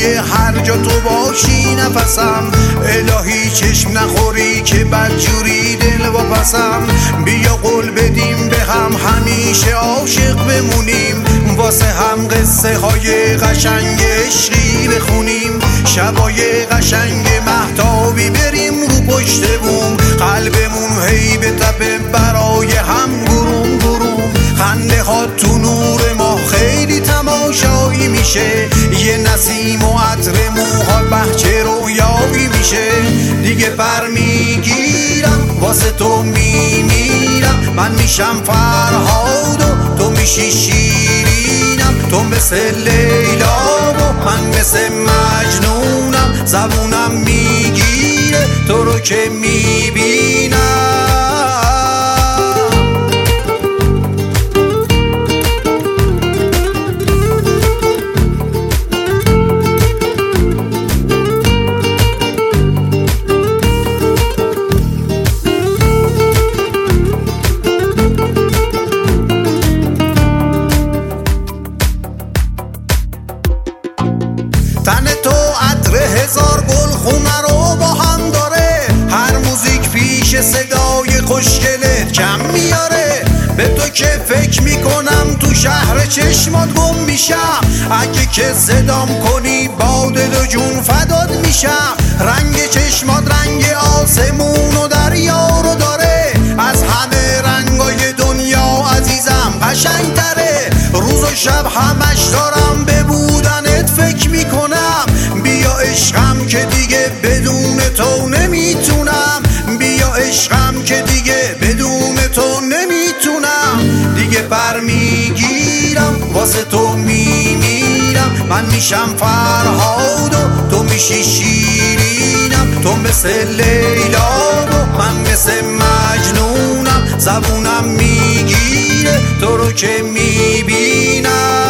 توی هر جا تو باشی نفسم، الهی چشم نخوری که بدجوری دل واپسم. بیا قول بدیم به هم همیشه عاشق بمونیم، واسه هم قصه های قشنگ عشقی بخونیم، شبای قشنگ مهتابی بریم رو پشت بوم، قلبمون هی به تپه برای هم گروم گروم. خنده ها تو نور ما خیلی تماشایی میشه، یه نسیم و عطر موها بهچه رویایی میشه. دیگه پر میگیرم واسه تو میمیرم، من میشم فرهاد و تو میشی شیرینم. تو مثل لیلا و من مثل مجنونم، زبونم میگیره تو رو که میبینم. تن تو عطر هزار گل خونه رو با هم داره، هر موزیک پیش صدای خوشگلت کم میاره. به تو که فکر میکنم تو شهر چشمات گم میشم، اگه که صدام کنی با دل و جون فدات میشم. رنگ چشمات رنگ آسمون و دریا رو داره، از همه رنگای دنیا عزیزم قشنگ تره. روز و شب همش دارم به بودنت فکر میکنم، بیا عشقم که دیگه بدون تو نمیتونم، بیا عشقم که دیگه بدون تو نمیتونم. دیگه پر میگیرم واسه تو میمیرم، من میشم فرهاد و تو میشی شیرینم. تو مثل لیلا و من مثل مجنونم، زبونم میگیره تو رو که میبینم.